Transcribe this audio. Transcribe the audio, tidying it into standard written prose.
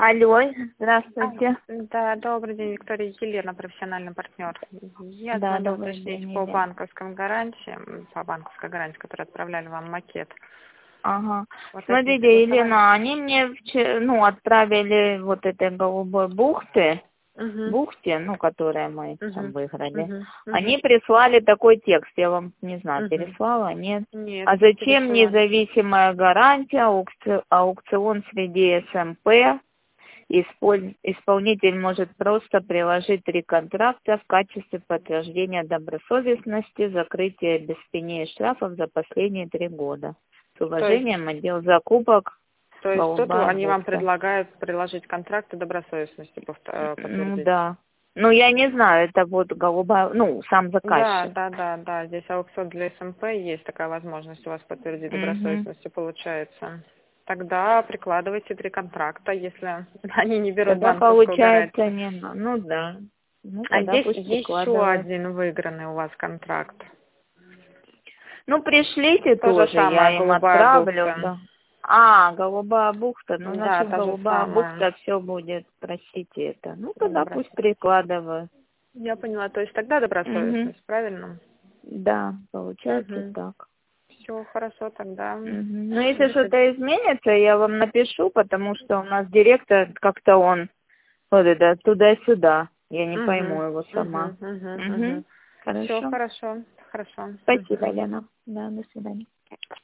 Алло, А, здравствуйте. Да, добрый день, Виктория. Елена, профессиональный партнер. Я Да, звоню добрый уточнить день, по Елена. банковским гарантиям, которые отправляли вам макет. Ага. Вот это не Смотрите, согласовали? Елена, они мне отправили вот этой голубой Угу, бухте, которая мы там угу, выиграли. угу, угу, Они прислали такой текст, я вам не знаю, угу. переслала, нет. Нет, А не зачем пересылали. независимая гарантия, аукцион среди СМП? Исполнитель может просто приложить 3 контракта в качестве подтверждения добросовестности, закрытия без пени и штрафов за последние 3 года. С То есть, уважением, отдел закупок, то есть тут Голубая они вам бухта. предлагают приложить контракты добросовестности, Ну подтвердить. да. Ну я не знаю, это вот голубая, сам Да, заказчик. да, да, да. Здесь аукцион для СМП есть такая возможность у вас подтвердить Угу. добросовестность, получается. Тогда прикладывайте 3 контракта, если они не берут Тогда банковскую получается гарантию. не, ну да. Ну А тогда здесь пусть еще прикладывает. один выигранный у вас контракт. Ну, пришлите То же тоже, самое, я им голубая отправлю, бухта. да. А, голубая бухта, ну, Да, значит, та же голубая самая. бухта все будет, простите это. Ну, тогда пусть Добросовестность. прикладывают. Я поняла, то есть тогда Угу. добросовестность, правильно? Да, получается Угу. так. Все хорошо, тогда Мгм. Ну, если до свидания. что-то изменится, я вам напишу, потому что у нас директор, как-то он вот это туда-сюда. Я не пойму Угу, его сама. угу, угу, угу. Угу. Все Хорошо. хорошо, хорошо. Спасибо, Угу. Лена. Да, до свидания.